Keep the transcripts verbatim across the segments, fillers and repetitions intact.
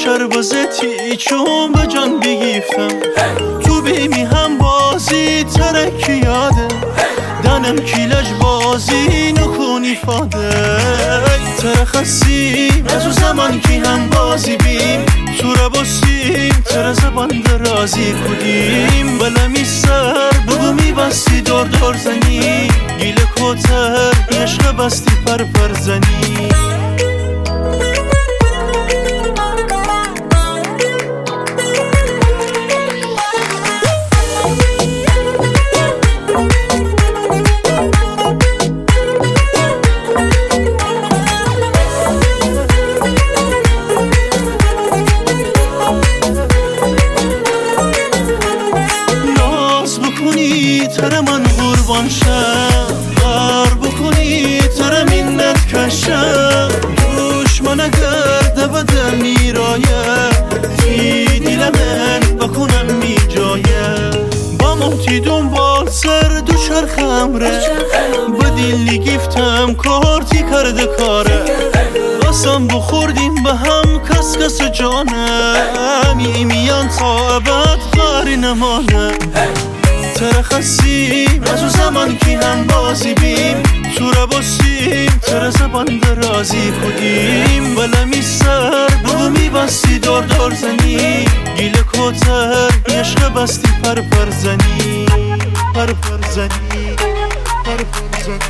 شربازتی چون به جان بگیفتم تو بیمی هم بازی ترکی یاده دنم کیلج بازی نکنی فاده ترخصیم از او زمان کی هم بازی بیم سوره باسیم تر زبان درازی کدیم بلمی سر بگو می بستی دور دور زنی گیل کتر عشق بستی پر پر زنی تر من قربان شم غر بکنی تر منت کشم دشمن اگر دبده میرایم تی دیل من بکنم می جایم با موتی دنبال سر دو چرخ امره با دیلی گفتم کارتی کرده کاره قسم بخوردیم به هم کس کس جانم میان تا ابد غری نمانه ترخصیم از او زمان کی هم بازی بیم سوره باسیم تر زبان درازی کدیم بلمی سر بگو می بستی دور دور زنی گیل کتر عشق بستی پر پر زنی پر پر زنی پر پر زنی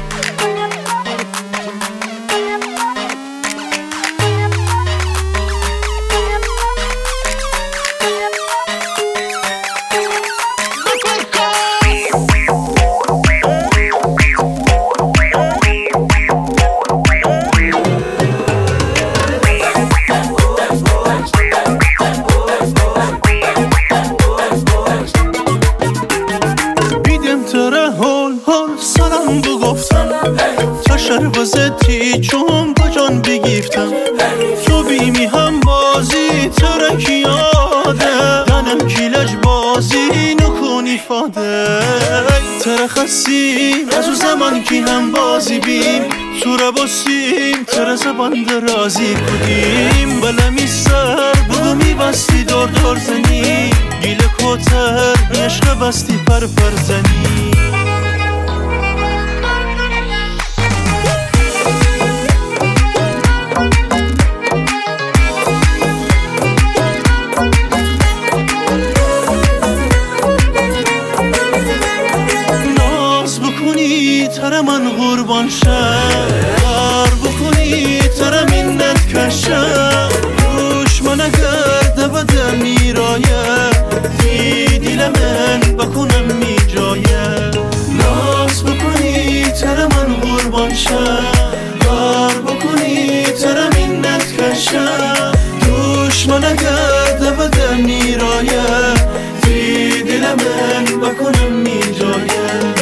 سلام بگفتم تا شربازتی چون با جان بگیفتم تو بیمی هم بازی ترکی یاده دنم کیلج بازی نکنی فاده ترخصیم از او زمان کی هم بازی بیم سوره باسیم تر زبان درازی کدیم بلمی سر بگو می بستی دور دور زنی گیل کتر عشق بستی پر پر زنی تر من قربان شم غر بکنی تر منت کشم دشمن اگر دبده میرایم تی دیل من بکنم می جایم ناز بکنی تر من قربان شم غر بکنی تر منت کشم دشمن اگر دبده میرایم تی دیل من بکنم می جایم